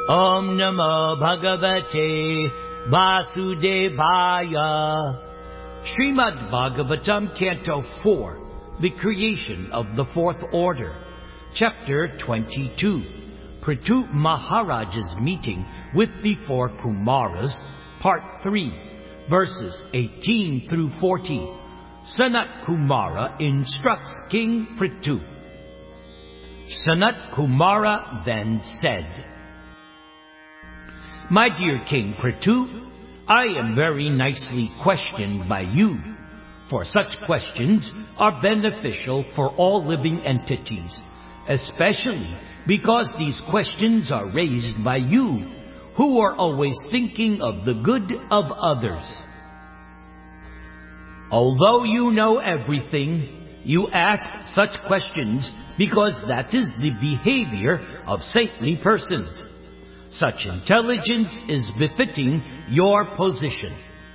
Om Namo Bhagavate Vasudevaya. Srimad Bhagavatam, Canto 4, The Creation of the Fourth Order, Chapter 22, Prithu Maharaj's Meeting with the Four Kumaras, Part 3, Verses 18 through 40. Sanat Kumara instructs King Prithu. Sanat Kumara then said, My dear King Prithu, I am very nicely questioned by you, for such questions are beneficial for all living entities, especially because these questions are raised by you, who are always thinking of the good of others. Although you know everything, you ask such questions because that is the behavior of saintly persons. Such intelligence is befitting your position.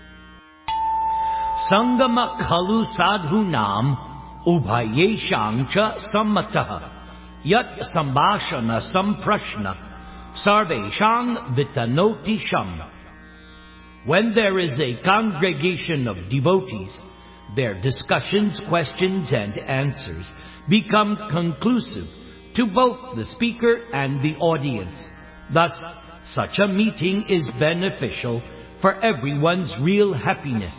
Sangama khalu sadhunam ubhayeshang cha sammataha yat sambhashana samprashna sarveshang vitanoti sham. When there is a congregation of devotees, their discussions, questions, and answers become conclusive to both the speaker and the audience. Thus, such a meeting is beneficial for everyone's real happiness.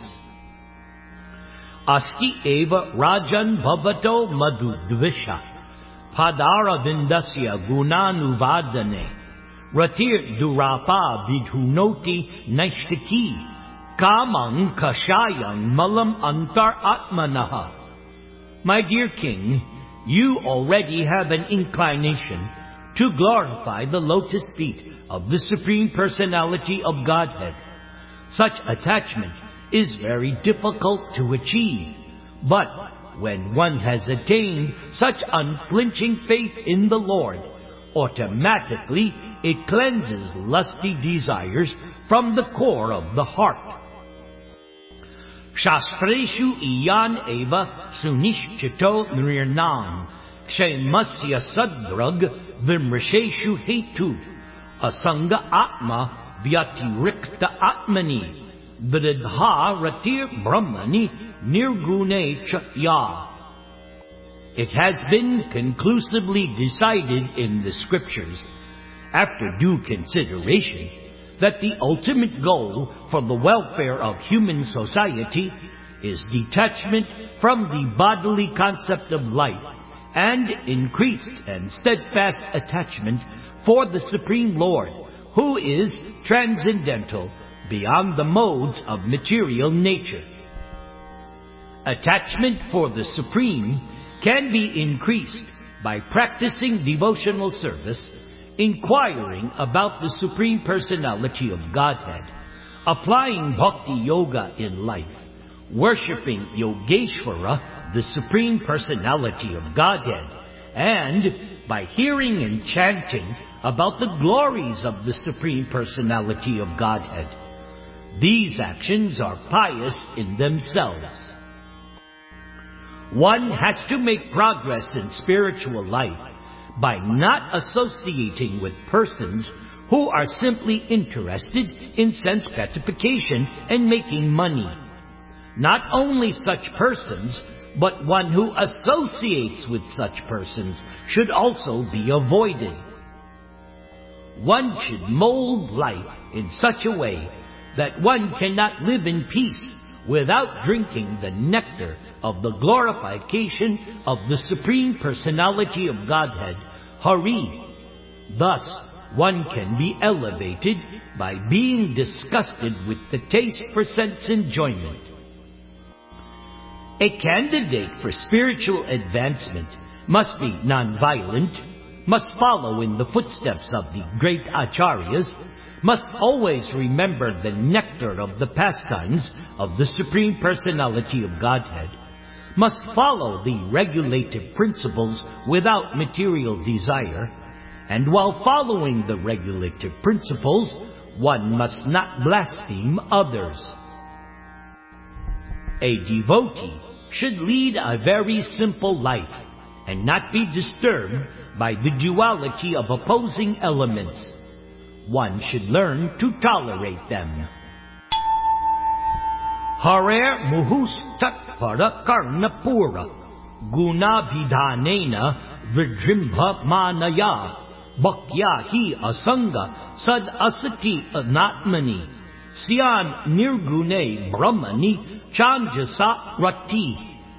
Asti eva rajan bhavato madhudvisha padaravindasya gunanuvadane ratir durapa vidhunoti naishtaki kamang kashayang malam antar atmanaha. My dear King, you already have an inclination to glorify the lotus feet of the Supreme Personality of Godhead. Such attachment is very difficult to achieve, but when one has attained such unflinching faith in the Lord, automatically it cleanses lusty desires from the core of the heart. Shastreshu iyan eva sunishchito nrirnam kshemasya sadrag vimrisheshu hetu asanga atma vyatirikta atmani vidha ratir brahmani nirgune chaya. It has been conclusively decided in the scriptures, after due consideration, that the ultimate goal for the welfare of human society is detachment from the bodily concept of life and increased and steadfast attachment for the Supreme Lord, who is transcendental beyond the modes of material nature. Attachment for the Supreme can be increased by practicing devotional service, inquiring about the Supreme Personality of Godhead, applying Bhakti Yoga in life, worshipping Yogeshvara, the Supreme Personality of Godhead, and by hearing and chanting about the glories of the Supreme Personality of Godhead. These actions are pious in themselves. One has to make progress in spiritual life by not associating with persons who are simply interested in sense gratification and making money. Not only such persons, but one who associates with such persons should also be avoided. One should mold life in such a way that one cannot live in peace without drinking the nectar of the glorification of the Supreme Personality of Godhead, Hari. Thus, one can be elevated by being disgusted with the taste for sense enjoyment. A candidate for spiritual advancement must be non-violent, must follow in the footsteps of the great acharyas, must always remember the nectar of the pastimes of the Supreme Personality of Godhead, must follow the regulative principles without material desire, and while following the regulative principles, one must not blaspheme others. A devotee should lead a very simple life and not be disturbed by the duality of opposing elements. one should learn to tolerate them. Harer muhus tatpara karnapura guna vidhanena vidrimbha manaya bhakya hi asanga sad asati anatmani Syan nirgune brahmani chanjasa rati.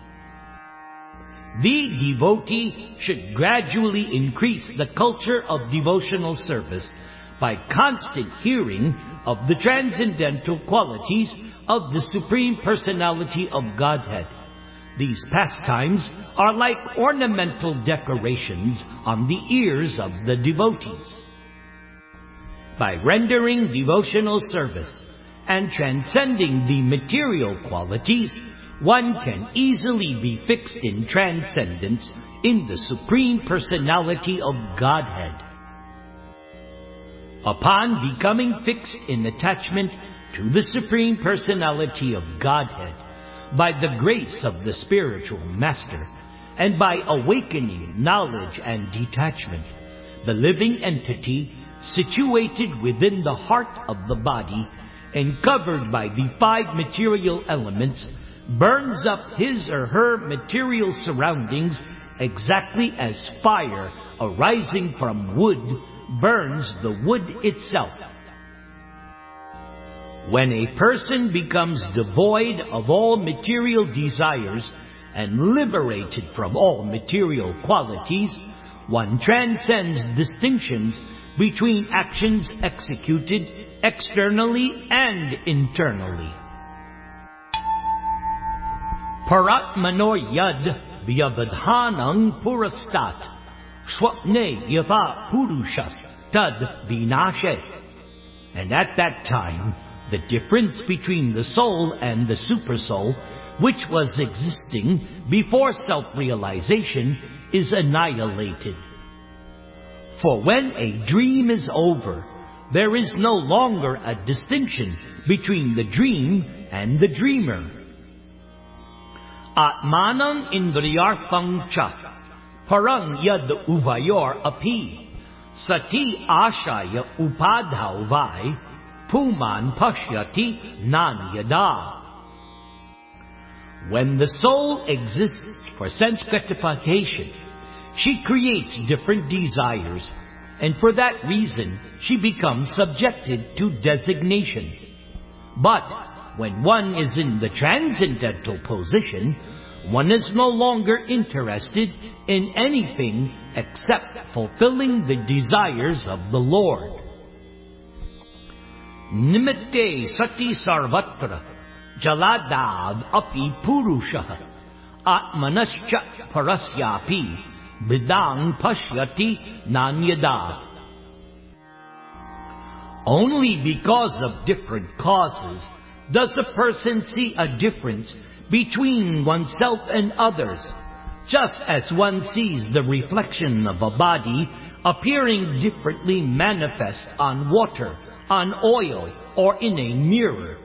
The devotee should gradually increase the culture of devotional service by constant hearing of the transcendental qualities of the Supreme Personality of Godhead. These pastimes are like ornamental decorations on the ears of the devotees. By rendering devotional service and transcending the material qualities, one can easily be fixed in transcendence in the Supreme Personality of Godhead. Upon becoming fixed in attachment to the Supreme Personality of Godhead, by the grace of the spiritual master, and by awakening knowledge and detachment, the living entity situated within the heart of the body and covered by the 5 material elements burns up his or her material surroundings exactly as fire arising from wood burns the wood itself. When a person becomes devoid of all material desires and liberated from all material qualities, one transcends distinctions between actions executed externally and internally. Paratmanor yad vyavadhanang purastat swapne yava purushas tad vinashe. And at that time, the difference between the soul and the supersoul, which was existing before self-realization, is annihilated. For when a dream is over, there is no longer a distinction between the dream and the dreamer. Atmanam indriyartham cha parang yad uvayor api sati ashaya upadhau vai puman pashyati nan yada. When the soul exists for sense gratification, she creates different desires, and for that reason she becomes subjected to designations. But when one is in the transcendental position, one is no longer interested in anything except fulfilling the desires of the Lord. Nimitte sati sarvatra jaladav api purusha atmanascha parasyapi Bidang pashyati nanyada. Only because of different causes does a person see a difference between oneself and others, just as one sees the reflection of a body appearing differently manifest on water, on oil, or in a mirror.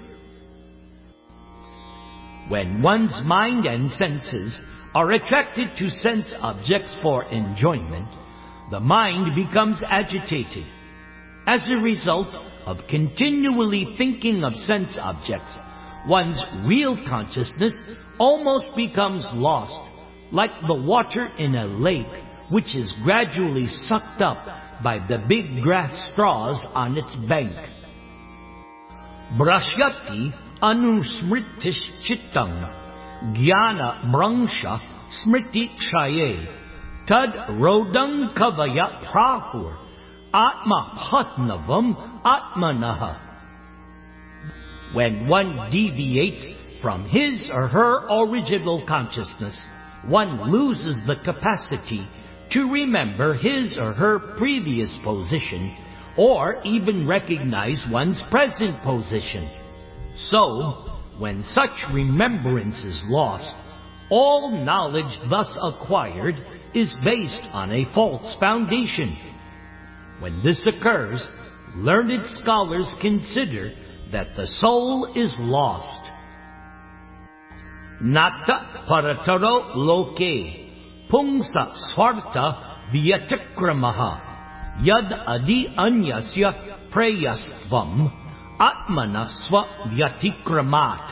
When one's mind and senses are attracted to sense objects for enjoyment, the mind becomes agitated. As a result of continually thinking of sense objects, one's real consciousness almost becomes lost, like the water in a lake which is gradually sucked up by the big grass straws on its bank. Brashyati anusmritish chittam Jnana Brangsha Smriti Kshaye Tad Rodang Kavaya Prahur Atma Patnavam Atmanaha. When one deviates from his or her original consciousness, one loses the capacity to remember his or her previous position or even recognize one's present position. So, when such remembrance is lost, all knowledge thus acquired is based on a false foundation. When this occurs, learned scholars consider that the soul is lost. Nata parataro loke pungsa swarta vyatikramaha Yad adi anyasya preyastvam atmanasva vyatikramat.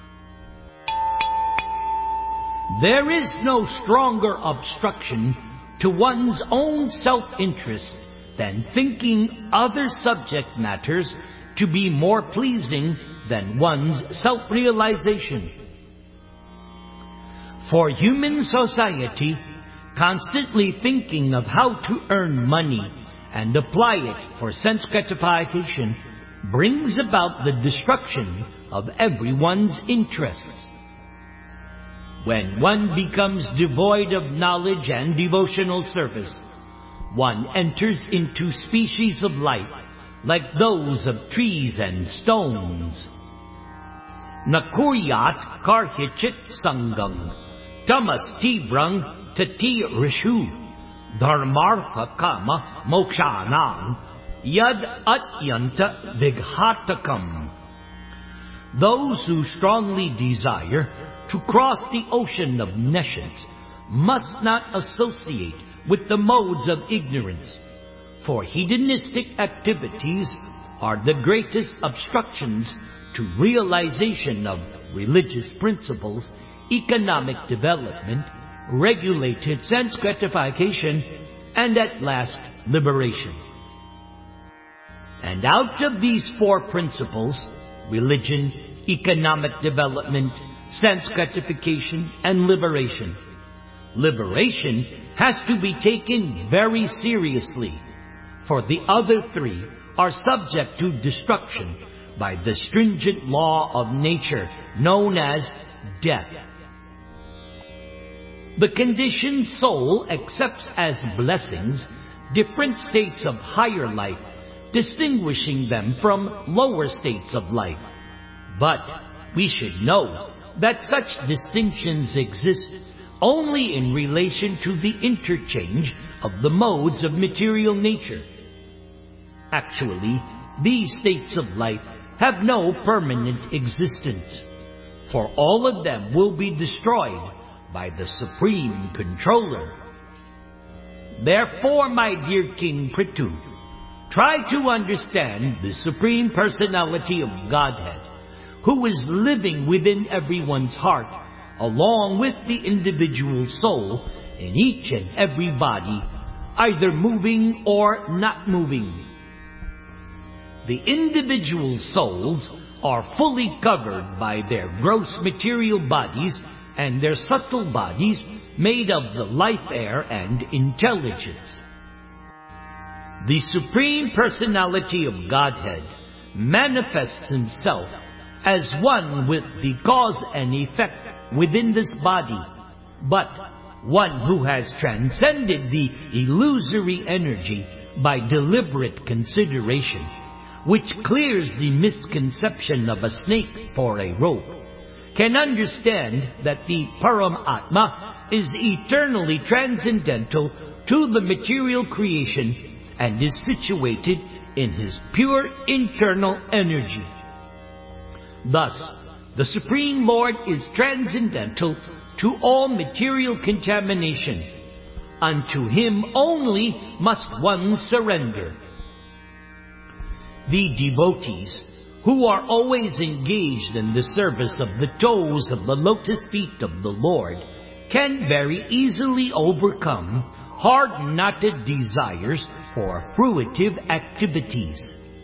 There is no stronger obstruction to one's own self-interest than thinking other subject matters to be more pleasing than one's self-realization. For human society, constantly thinking of how to earn money and apply it for sense gratification brings about the destruction of everyone's interests. When one becomes devoid of knowledge and devotional service, one enters into species of life like those of trees and stones. Nakuryat karhichit sangam, tamas tivrang tati rishu, dharmartha kama mokshanam, yad atyanta vighatakam. Those who strongly desire to cross the ocean of nescience must not associate with the modes of ignorance, for hedonistic activities are the greatest obstructions to realization of religious principles, economic development, regulated sense gratification, and at last liberation. And out of these four principles, religion, economic development, sense gratification, and liberation, liberation has to be taken very seriously, for the other three are subject to destruction by the stringent law of nature known as death. The conditioned soul accepts as blessings different states of higher life, distinguishing them from lower states of life. But we should know that such distinctions exist only in relation to the interchange of the modes of material nature. Actually, these states of life have no permanent existence, for all of them will be destroyed by the Supreme Controller. Therefore, my dear King Prithu, try to understand the Supreme Personality of Godhead, who is living within everyone's heart, along with the individual soul in each and every body, either moving or not moving. The individual souls are fully covered by their gross material bodies and their subtle bodies made of the life air and intelligence. The Supreme Personality of Godhead manifests Himself as one with the cause and effect within this body, but one who has transcended the illusory energy by deliberate consideration, which clears the misconception of a snake for a rope, can understand that the Paramatma is eternally transcendental to the material creation and is situated in His pure internal energy. Thus, the Supreme Lord is transcendental to all material contamination. Unto Him only must one surrender. The devotees, who are always engaged in the service of the toes of the lotus feet of the Lord, can very easily overcome hard-knotted desires for fruitive activities.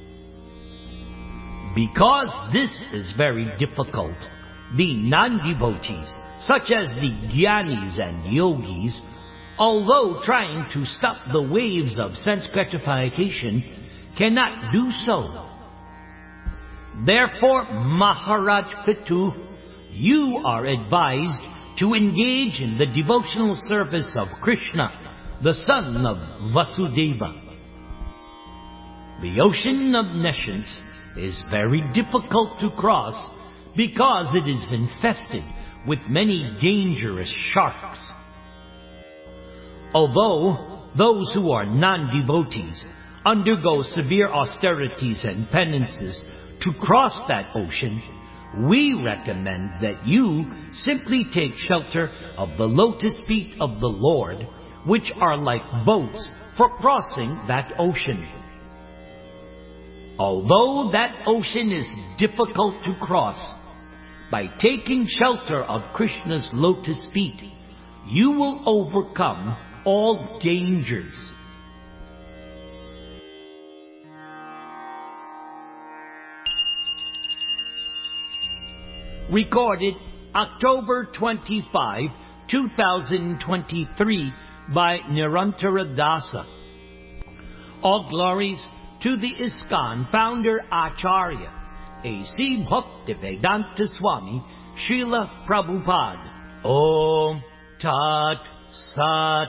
Because this is very difficult, the non-devotees, such as the Gyanis and Yogis, although trying to stop the waves of sense gratification, cannot do so. Therefore, Maharaj Prithu, you are advised to engage in the devotional service of Krishna, the son of Vasudeva. The ocean of nescience is very difficult to cross because it is infested with many dangerous sharks. Although those who are non-devotees undergo severe austerities and penances to cross that ocean, we recommend that you simply take shelter of the lotus feet of the Lord, which are like boats for crossing that ocean. Although that ocean is difficult to cross, by taking shelter of Krishna's lotus feet, you will overcome all dangers. Recorded October 25, 2023 by Nirantara Dasa. All glories to the ISKCON founder Acharya, A.C. Bhaktivedanta Swami, Srila Prabhupada. Om Tat Sat.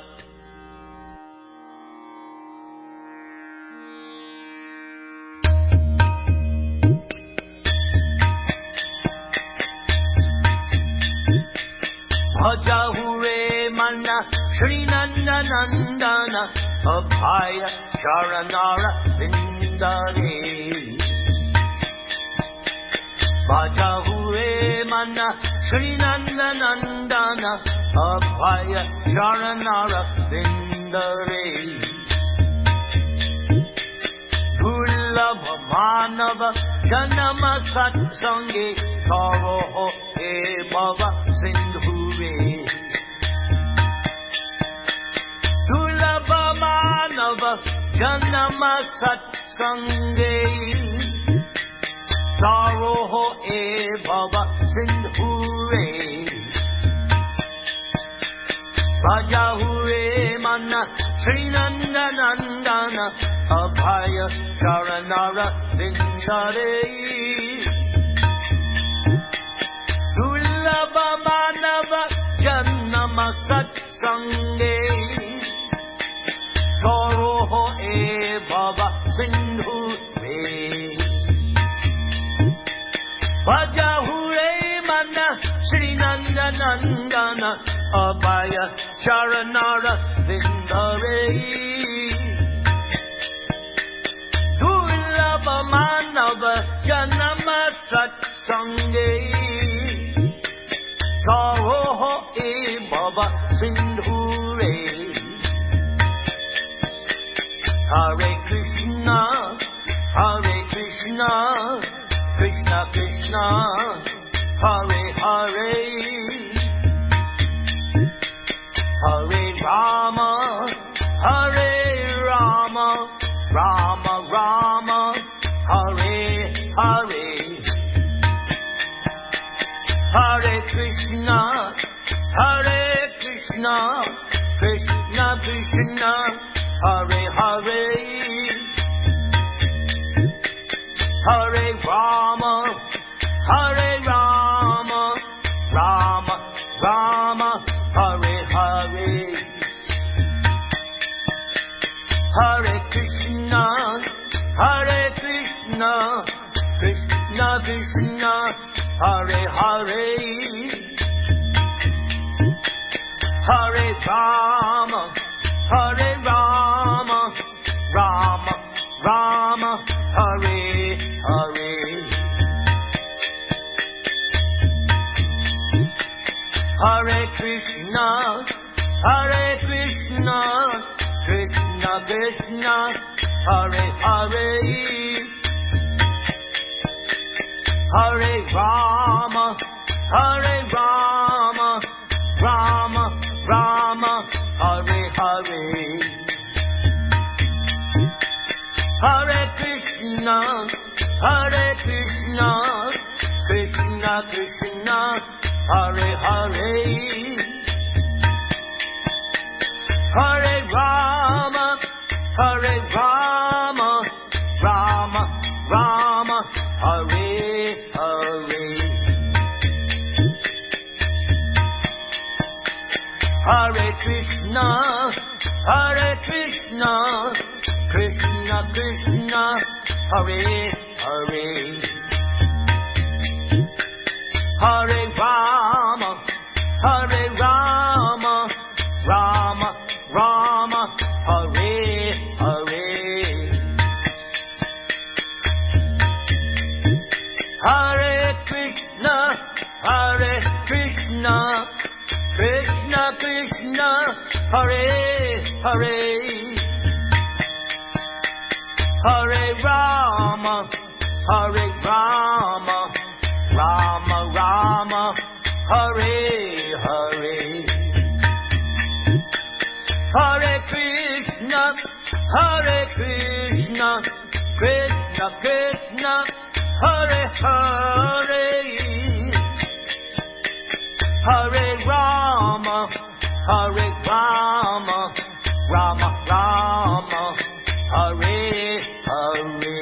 Bhajahure Mana Shri Nanda Nandana Abhaya Sharanara Vindare. Bhajahure Mana Shri Nanda Nandana Abhaya Sharanara Vindare. Dullabha Manava Janama Satsange Taroho He Bhava Sindhure. Dullabha Manava Janama Satsange Taroho He Bhava Sindhure. Bhajahure Mana Shri Nanda Nandana Abhaya Sharanara Vindare. Dullabha Manava Janama Satsange Taroho E Bhava Sindhure. Bhajahure Mana Shri Nanda Nandana Abhaya Sharanara Vindare. Dullabha Manava Janama Satsange Taroho E Bhava Sindhure. Hare Krishna, Hare Krishna, Krishna Krishna, Hare Hare, Hare Rama, Hare Rama, Rama Rama, Hare Hare. Hare Krishna, Hare Krishna, Krishna Krishna, Hare Hare, Hare Rama, Hare Rama, Rama Rama, Hare Hare. Hare Krishna, Hare Krishna, Krishna Krishna, Hare Hare, Hare Rama, Hare Rama, Rama Rama, Hare Hare. Hare Krishna, Hare Krishna, Krishna Krishna, Hare Hare, Hare Rama, Hare Rama, Rama Rama, Hare Hare. Hare Krishna, Hare Krishna, Krishna Krishna, Hare Hare, Hare Rama, Hare Rama, Rama Rama, Hare Hare. Hare Krishna, Hare Krishna, Krishna Krishna, Hare Hare, Hare Rama, Hare Rama, Rama Rama, Hare Hare. Hare Krishna, Hare Krishna, Krishna Krishna, Hare Hare, Hare Rama, Hare Rama, Rama Rama, Hare Hare. Hare Krishna, Hare Krishna, Krishna Krishna, Hare Hare. Hare Rama, Hare Rama, Rama Rama, Hare Hare.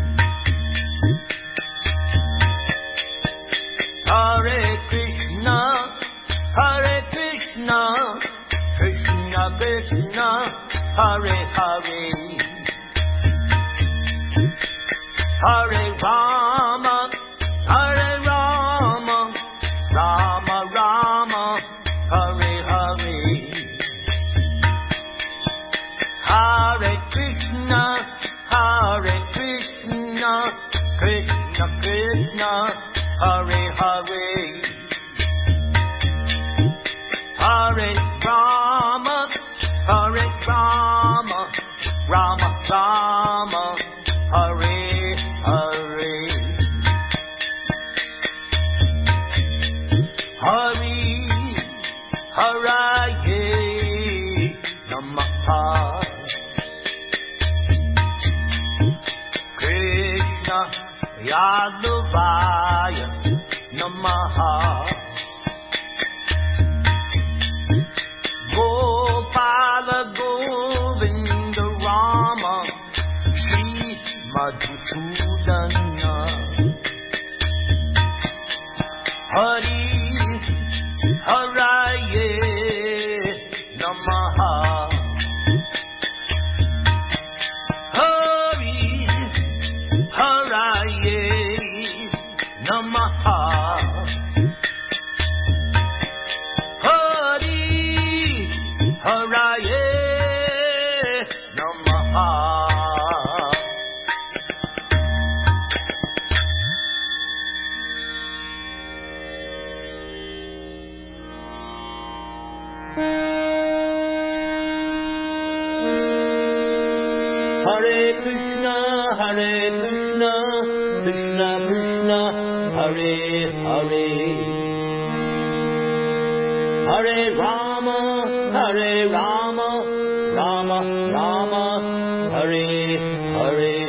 Hare Krishna, Hare Krishna, Krishna Krishna, Hare Hare. Hare Rama, Hare Rama, Rama Rama, Hare Hare. Hare Krishna, Hare Krishna, Krishna Krishna, Hare Hare. Hare Rama, Hare Rama, Rama Rama, Hare Hare. Hari Haraye Namaha. Krishna Yadavaya Namaha. Gopala Govinda Rama Shri Madhusudana. Hari Haraye Namaha. Hari Haraye Namaha. Hari Haraye Namaha. Hare Krishna, Hare Krishna, Krishna Krishna, Hare Hare. Hare Rama, Hare Rama, Rama Rama, Hare Hare.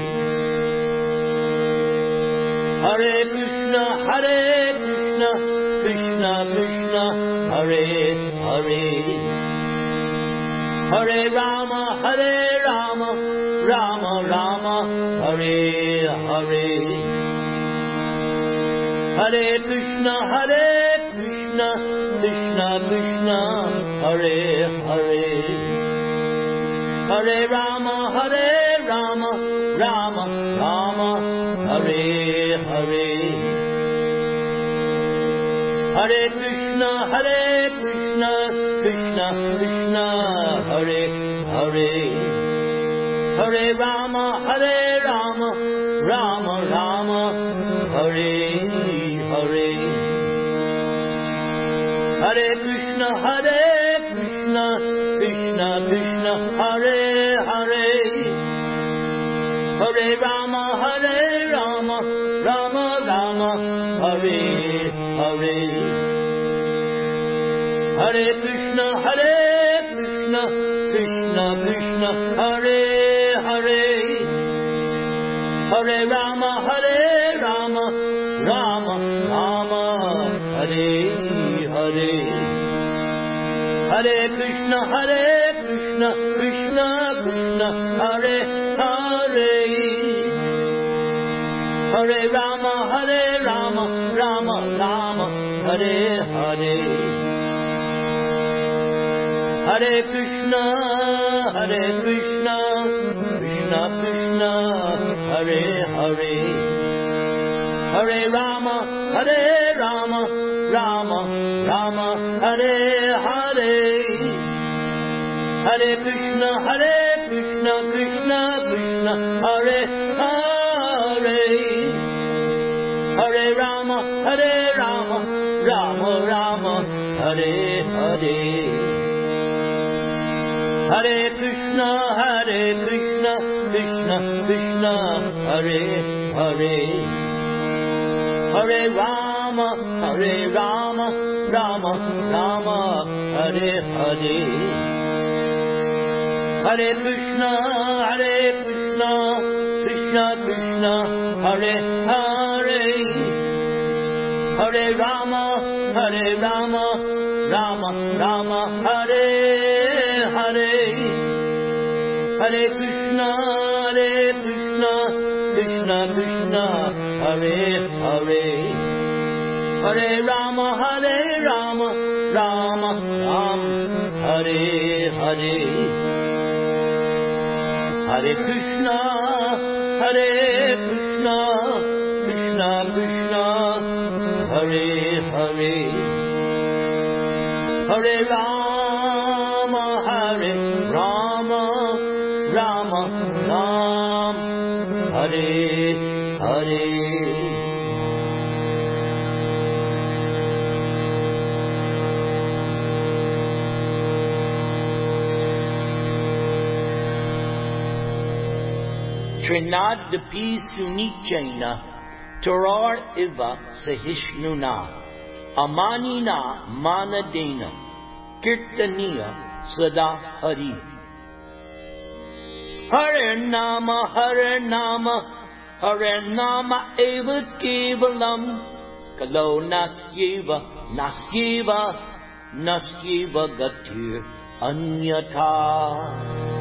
Hare Krishna, Hare Krishna, Krishna Krishna, Hare Hare. Hare Rama, Hare Rama, Rama Rama, Hare Hare. Hare Krishna, Hare Krishna, Krishna Krishna, Hare Hare. Hare Rama, Hare Rama, Rama Rama, Hare Hare. Hare Krishna, Hare Krishna, Krishna Krishna, Hare Hare. Hare Rama, Hare Rama, Rama Rama, Hare Hare. Hare Krishna, Hare Krishna, Krishna Krishna, Hare Hare. Hare Rama, Hare Rama, Rama Rama, Hare Hare. Hare Krishna, Hare Krishna, Krishna Krishna, Hare Hare. Hare Rama, Hare Rama, Rama Rama, Hare Hare. Hare Krishna, Hare Krishna, Krishna Krishna, Hare Hare. Hare Rama, Hare Rama, Rama Rama, Hare Hare. Hare Krishna, Hare Krishna, Krishna Krishna, Hare Hare. Hare Rama, Hare Rama, Rama Rama, Hare Hare. Hare Krishna, Hare Krishna, Krishna Krishna, Hare Hare. Hare Rama, Hare Rama, Rama Rama, Hare Hare. Hare Krishna, Krishna Krishna, Hare Hare. Hare Rama, Rama Rama, Hare Hare. Hare Krishna, Krishna Krishna, Hare Hare. Hare Rama, Rama Rama, Hare Hare. Hare Krishna, Krishna Krishna, Hare Hare. Hare Rama, Rama Rama, Hare Hare. Hare Krishna, Krishna Krishna, Hare Hare. Hare Rama, Rama Rama, Hare Hare. Trinadapi Sunichaina Tarar Iva Sahishnuna Amanina Manadena Kirtaniya Sada Hari. Hare Nama Eva Kevalam Kalo Nasyeva Gatir Anyata.